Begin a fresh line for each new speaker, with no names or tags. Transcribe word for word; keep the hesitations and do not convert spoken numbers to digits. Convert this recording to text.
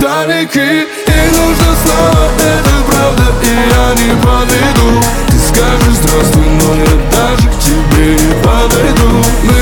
далеки. И нужно снова, это правда, и я не подведу. Ты скажешь здравствуй, но я даже к тебе не подойду. Мы